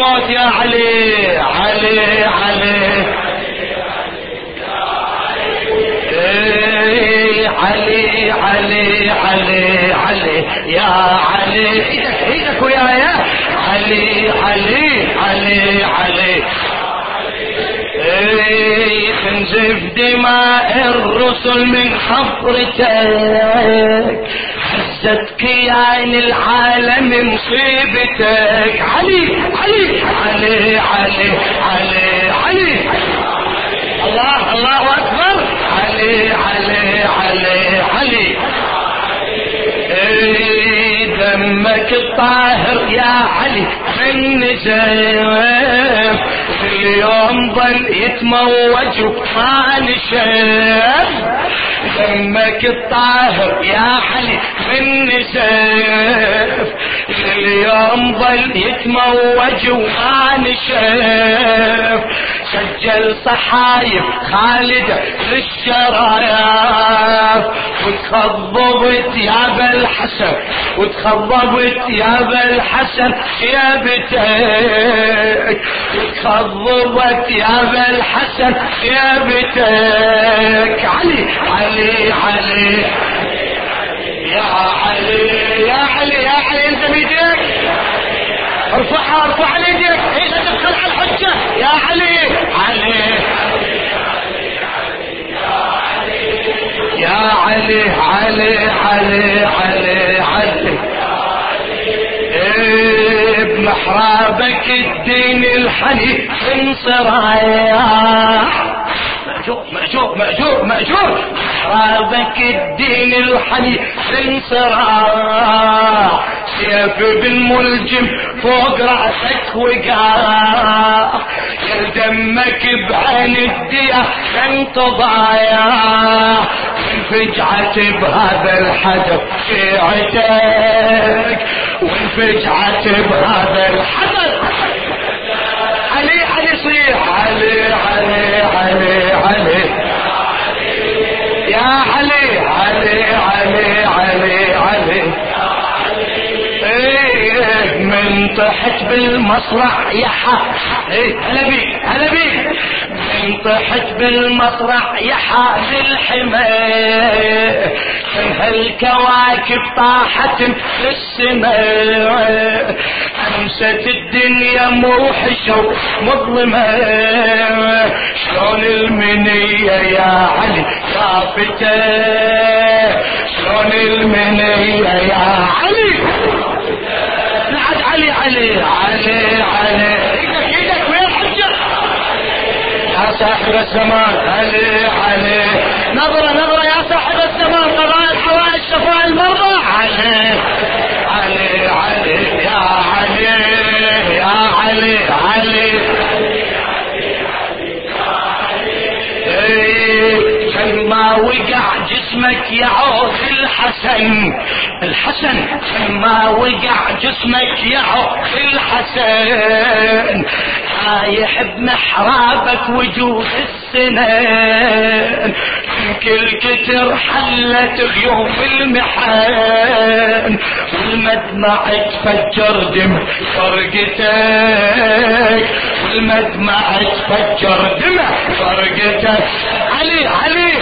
الموت يا علي علي علي علي علي علي علي يا علي ايدك ويايا علي علي علي علي تنزف دماء الرسل من حضرتك حزت كيان العالم مصيبتك علي علي علي علي علي علي الله اكبر علي علي علي علي دمك الطاهر يا علي من نزف اليوم ظل يتموج وما نشف دمك الطاهر يا علي من نزف اليوم ظل يتموج وما نشف سجل صحايف خالد للشرايف وتخضبت يا بالحسن وتخضبت يا بالحسن يا بتك وتخضبت يا بالحسن يا بتك علي علي علي يا علي يا علي يا علي انت بيدك ارفعها ارفع يدك ايش تدخل على الحجة يا علي علي يا علي علي علي علي علي بمحرابك الدين الحنيف انصرايح مأجور محرابك الدين الحنيف انصراح سيف بالملجم فوق رأسك وقاع دمك بعين الدية انت ضايع وانفجعت بهذا الحدث شيعتك وانفجعت بهذا الحدث علي صيح علي علي علي علي يا علي علي علي علي علي من طحت بالمصرع يا هلا بيك من طحت بالمصرع يا حال الحماية هالكواكب طاحت للسماء امست الدنيا موحشة ومظلمة شلون المنية يا علي شافتك شلون المنية يا علي علي علي علي علي ايدك وين الحجة يا صاحب الزمان علي علي نظرة يا صاحب الزمان قضاء الحوائج شفاء المرضى علي علي علي يا علي يا علي علي ما وقع جسمك يا عود الحسن ما وقع جسمك يا عود الحسن رايح بمحرابك وجود السنان كل كتر حلت غيوم المحان والمدمع تفجر دم فرقتك والمدمع تفجر دم فرقتك علي